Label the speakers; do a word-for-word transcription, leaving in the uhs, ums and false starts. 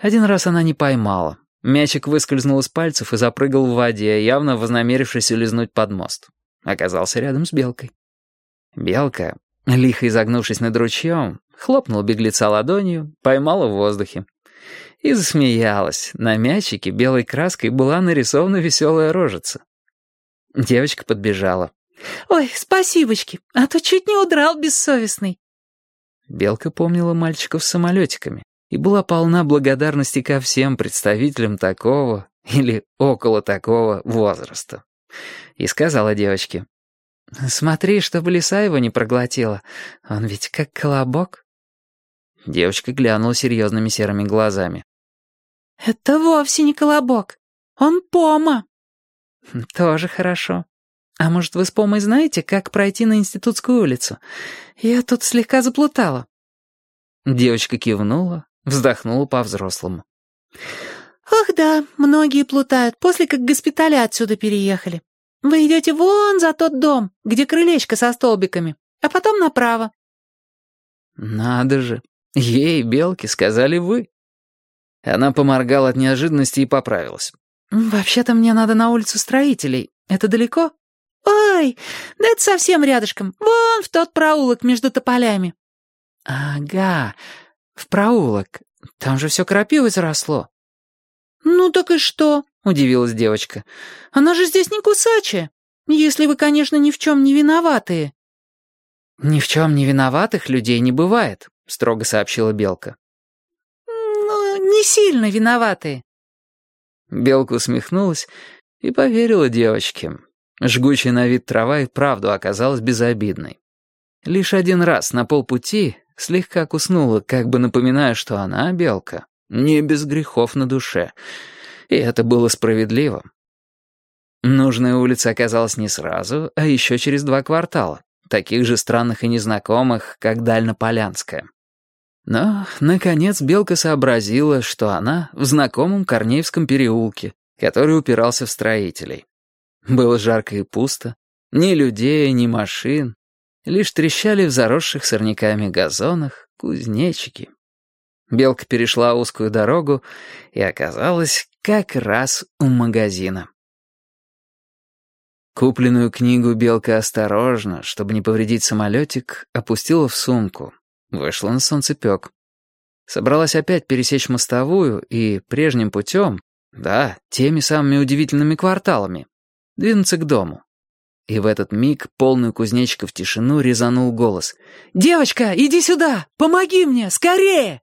Speaker 1: Один раз она не поймала. Мячик выскользнул из пальцев и запрыгал в воде, явно вознамерившись улизнуть под мост. Оказался рядом с белкой. Белка, лихо изогнувшись над ручьем, хлопнула беглеца ладонью, поймала в воздухе. И засмеялась. На мячике белой краской была нарисована веселая рожица. Девочка подбежала.
Speaker 2: «Ой, спасибочки, а то чуть не удрал бессовестный».
Speaker 1: Белка помнила мальчиков с самолетиками и была полна благодарности ко всем представителям такого или около такого возраста. И сказала девочке: «Смотри, чтобы лиса его не проглотила, он ведь как колобок». Девочка глянула серьезными серыми глазами.
Speaker 2: «Это вовсе не колобок, он пома».
Speaker 1: «Тоже хорошо. А может, вы с помой знаете, как пройти на Институтскую улицу? Я тут слегка заплутала». Девочка кивнула, вздохнула по-взрослому.
Speaker 2: «Ах да, многие плутают, после как госпиталя отсюда переехали. Вы идете вон за тот дом, где крылечко со столбиками, а потом направо».
Speaker 1: «Надо же, ей, белке, сказали вы». Она поморгала от неожиданности и поправилась.
Speaker 2: «Вообще-то мне надо на улицу Строителей. Это далеко?» «Ой, да это совсем рядышком. Вон в тот проулок между тополями».
Speaker 1: «Ага, в проулок. Там же все крапивой заросло».
Speaker 2: «Ну так и что?» — удивилась девочка. «Она же здесь не кусачая, если вы, конечно, ни в чем не виноватые».
Speaker 1: «Ни в чем не виноватых людей не бывает», — строго сообщила белка.
Speaker 2: «Ну, не сильно виноватые».
Speaker 1: Белка усмехнулась и поверила девочке. Жгучая на вид трава и вправду оказалась безобидной. Лишь один раз на полпути слегка куснула, как бы напоминая, что она, белка, не без грехов на душе. И это было справедливо. Нужная улица оказалась не сразу, а еще через два квартала, таких же странных и незнакомых, как Дальнополянская. Но, наконец, белка сообразила, что она в знакомом Корнеевском переулке, который упирался в Строителей. Было жарко и пусто, ни людей, ни машин, лишь трещали в заросших сорняками газонах кузнечики. Белка перешла узкую дорогу и оказалась как раз у магазина. Купленную книгу белка осторожно, чтобы не повредить самолетик, опустила в сумку. Вышла на солнцепек. Собралась опять пересечь мостовую и прежним путем, да, теми самыми удивительными кварталами, двинуться к дому. И в этот миг полную кузнечиков тишину резанул голос. «Девочка, иди сюда! Помоги мне! Скорее!»